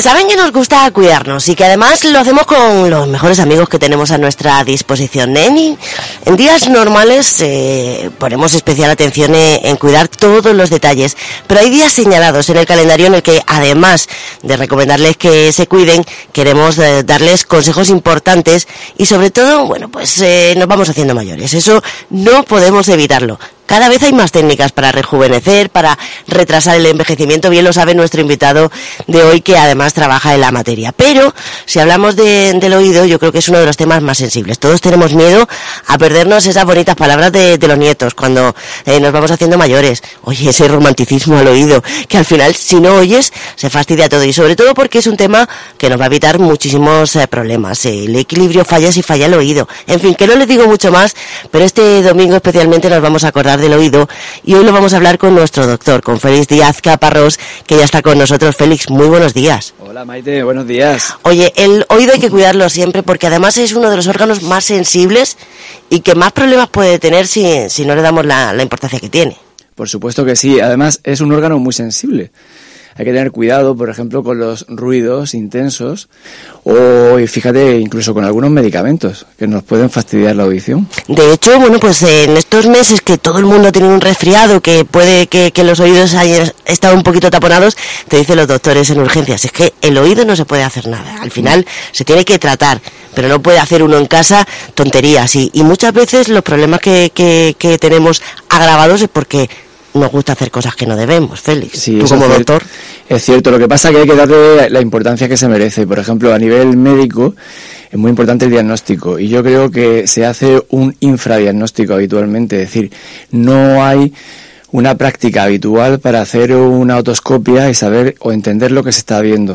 saben que nos gusta cuidarnos y que además lo hacemos con los mejores amigos que tenemos a nuestra disposición. En días normales ponemos especial atención en cuidar todos los detalles, pero hay días señalados en el calendario en el que, además de recomendarles que se cuiden, queremos darles consejos importantes y sobre todo, bueno, pues nos vamos haciendo mayores. Eso no podemos evitarlo. Cada vez hay más técnicas para rejuvenecer, para retrasar el envejecimiento, bien lo sabe nuestro invitado de hoy, que además trabaja en la materia. Pero si hablamos del oído, yo creo que es uno de los temas más sensibles. Todos tenemos miedo a perdernos esas bonitas palabras de los nietos cuando nos vamos haciendo mayores. Oye, ese romanticismo al oído, que al final, si no oyes, se fastidia todo. Y sobre todo porque es un tema que nos va a evitar muchísimos problemas. El equilibrio falla si falla el oído. En fin, que no les digo mucho más, pero este domingo especialmente nos vamos a acordar del oído y hoy lo vamos a hablar con nuestro doctor, con Félix Díaz Caparrós, que ya está con nosotros. Félix, muy buenos días. Hola Maite, buenos días. Oye, el oído hay que cuidarlo siempre porque además es uno de los órganos más sensibles y que más problemas puede tener si no le damos la importancia que tiene. Por supuesto que sí, además es un órgano muy sensible. Hay que tener cuidado, por ejemplo, con los ruidos intensos o, fíjate, incluso con algunos medicamentos que nos pueden fastidiar la audición. De hecho, bueno, pues en estos meses que todo el mundo ha tenido un resfriado, que puede que los oídos hayan estado un poquito taponados, te dicen los doctores en urgencias, es que el oído no se puede hacer nada. Al final se tiene que tratar, pero no puede hacer uno en casa tonterías. Y muchas veces los problemas que tenemos agravados es porque nos gusta hacer cosas que no debemos, Félix. Sí, tú como doctor. Es cierto, lo que pasa es que hay que darle la importancia que se merece. Por ejemplo, a nivel médico es muy importante el diagnóstico y yo creo que se hace un infradiagnóstico habitualmente, es decir, no hay una práctica habitual para hacer una otoscopia y saber o entender lo que se está viendo.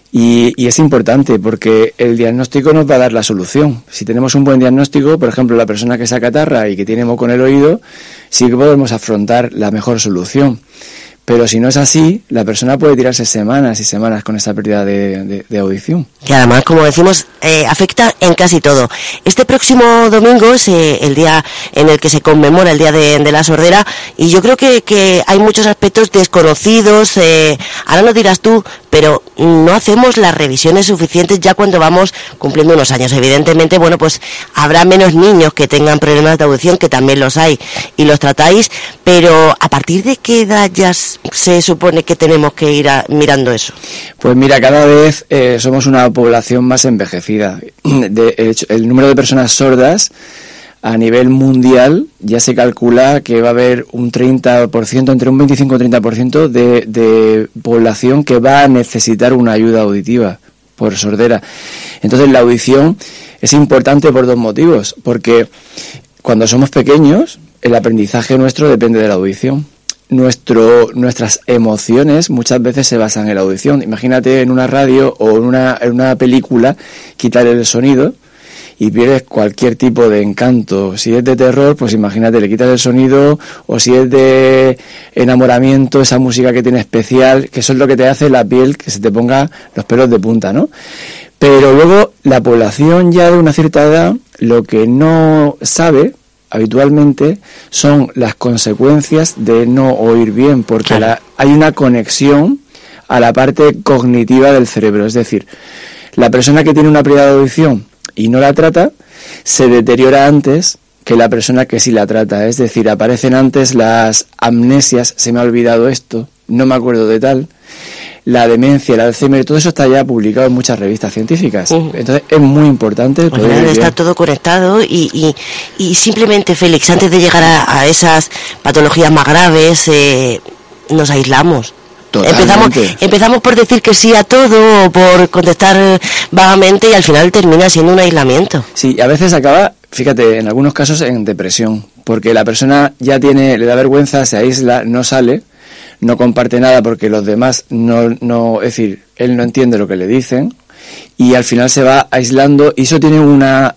Y es importante porque el diagnóstico nos va a dar la solución. Si tenemos un buen diagnóstico, por ejemplo, la persona que se acatarra y que tiene moco en el oído, sí que podemos afrontar la mejor solución. Pero si no es así, la persona puede tirarse semanas y semanas con esa pérdida de audición. Y además, como decimos, afecta en casi todo. Este próximo domingo es el día en el que se conmemora el Día de la Sordera y yo creo que hay muchos aspectos desconocidos. Ahora lo dirás tú, pero no hacemos las revisiones suficientes ya cuando vamos cumpliendo unos años. Evidentemente, bueno, pues habrá menos niños que tengan problemas de audición, que también los hay y los tratáis, pero ¿a partir de qué edad ya se supone que tenemos que ir mirando eso? Pues mira, cada vez somos una población más envejecida. De hecho, el número de personas sordas a nivel mundial ya se calcula que va a haber un 30%, entre un 25 y 30% de población que va a necesitar una ayuda auditiva por sordera. Entonces la audición es importante por dos motivos, porque cuando somos pequeños el aprendizaje nuestro depende de la audición. Nuestras emociones muchas veces se basan en la audición. Imagínate en una radio o en una película quitar el sonido y pierdes cualquier tipo de encanto. Si es de terror, pues imagínate, le quitas el sonido, o si es de enamoramiento, esa música que tiene especial, que eso es lo que te hace la piel que se te ponga los pelos de punta, ¿no? Pero luego la población ya de una cierta edad lo que no sabe habitualmente son las consecuencias de no oír bien, porque claro, hay una conexión a la parte cognitiva del cerebro. Es decir, la persona que tiene una pérdida de audición y no la trata, se deteriora antes que la persona que sí la trata. Es decir, aparecen antes las amnesias, se me ha olvidado esto, no me acuerdo de tal, la demencia, el Alzheimer, todo eso está ya publicado en muchas revistas científicas. Entonces es muy importante poder está todo conectado y simplemente, Félix, antes de llegar a esas patologías más graves, nos aislamos. Empezamos por decir que sí a todo o por contestar vagamente y al final termina siendo un aislamiento. Sí, a veces acaba, fíjate, en algunos casos en depresión, porque la persona ya le da vergüenza, se aísla, no sale, no comparte nada porque los demás no, es decir, él no entiende lo que le dicen y al final se va aislando y eso tiene una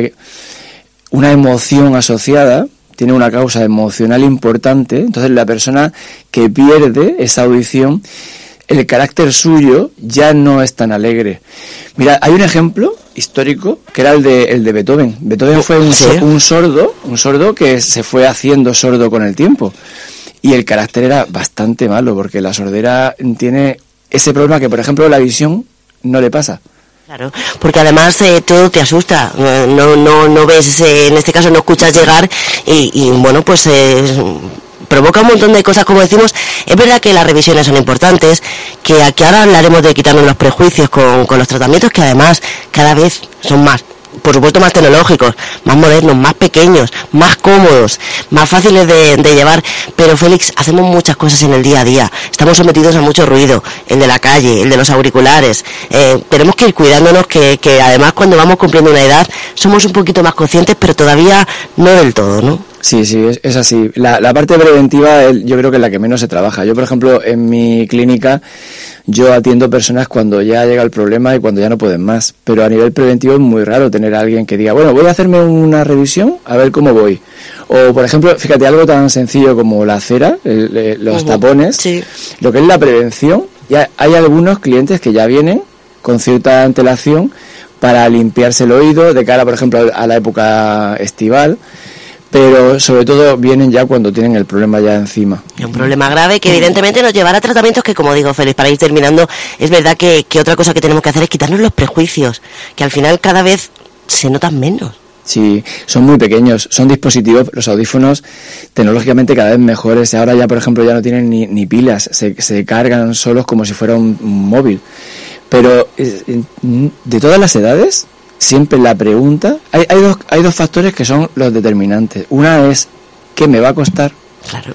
emoción asociada. Tiene una causa emocional importante. Entonces la persona que pierde esa audición, el carácter suyo ya no es tan alegre. Mira, hay un ejemplo histórico que era el de Beethoven. Beethoven fue un sordo que se fue haciendo sordo con el tiempo. Y el carácter era bastante malo, porque la sordera tiene ese problema que, por ejemplo, la visión no le pasa. Claro, porque además todo te asusta, no ves, en este caso no escuchas llegar y bueno, pues provoca un montón de cosas, como decimos. Es verdad que las revisiones son importantes, que aquí ahora hablaremos de quitarnos los prejuicios con los tratamientos, que además cada vez son más, por supuesto, más tecnológicos, más modernos, más pequeños, más cómodos, más fáciles de llevar. Pero Félix, hacemos muchas cosas en el día a día, estamos sometidos a mucho ruido, el de la calle, el de los auriculares, tenemos que ir cuidándonos, que además cuando vamos cumpliendo una edad somos un poquito más conscientes, pero todavía no del todo, ¿no? Sí, es así. La parte preventiva yo creo que es la que menos se trabaja. Yo, por ejemplo, en mi clínica, yo atiendo personas cuando ya llega el problema y cuando ya no pueden más. Pero a nivel preventivo es muy raro tener a alguien que diga, bueno, voy a hacerme una revisión a ver cómo voy. O, por ejemplo, fíjate, algo tan sencillo como la cera, los tapones, sí. Lo que es la prevención. Ya hay algunos clientes que ya vienen con cierta antelación para limpiarse el oído de cara, por ejemplo, a la época estival. Pero sobre todo vienen ya cuando tienen el problema ya encima. Un problema grave que evidentemente nos llevará a tratamientos que, como digo, Félix, para ir terminando, es verdad que otra cosa que tenemos que hacer es quitarnos los prejuicios, que al final cada vez se notan menos. Sí, son muy pequeños, son dispositivos, los audífonos tecnológicamente cada vez mejores. Ahora ya, por ejemplo, ya no tienen ni pilas, se cargan solos como si fuera un móvil. Pero de todas las edades, siempre la pregunta, hay dos factores que son los determinantes. Una es ¿qué me va a costar? Claro.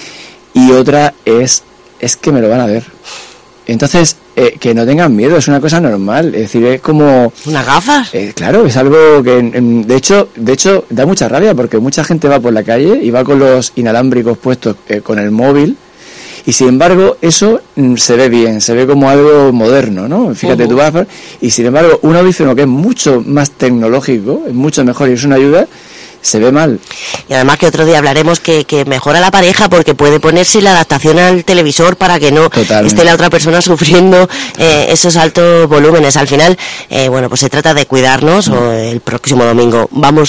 Y otra es que me lo van a ver. Entonces, que no tengan miedo, es una cosa normal. Es decir, es como... ¿Unas gafas? Claro, es algo que de hecho da mucha rabia, porque mucha gente va por la calle y va con los inalámbricos puestos con el móvil. Y sin embargo, eso se ve bien, se ve como algo moderno, ¿no? Fíjate, tú vas y sin embargo, un audífono que es mucho más tecnológico, es mucho mejor y es una ayuda, se ve mal. Y además que otro día hablaremos que mejora la pareja porque puede ponerse la adaptación al televisor para que no esté la otra persona sufriendo esos altos volúmenes. Al final, bueno, pues se trata de cuidarnos. El próximo domingo vamos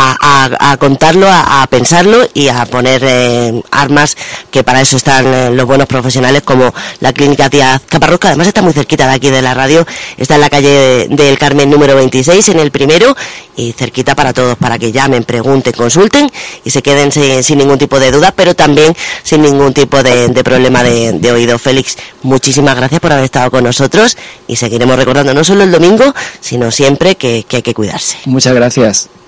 a contarlo, a pensarlo y a poner armas, que para eso están los buenos profesionales, como la Clínica Díaz Caparrós, que además está muy cerquita de aquí de la radio. Está en la calle del Carmen número 26, en el primero, y cerquita para todos, para que llamen, pregunten, consulten y se queden sin ningún tipo de duda, pero también sin ningún tipo de problema de oído. Félix, muchísimas gracias por haber estado con nosotros y seguiremos recordando no solo el domingo, sino siempre que hay que cuidarse. Muchas gracias.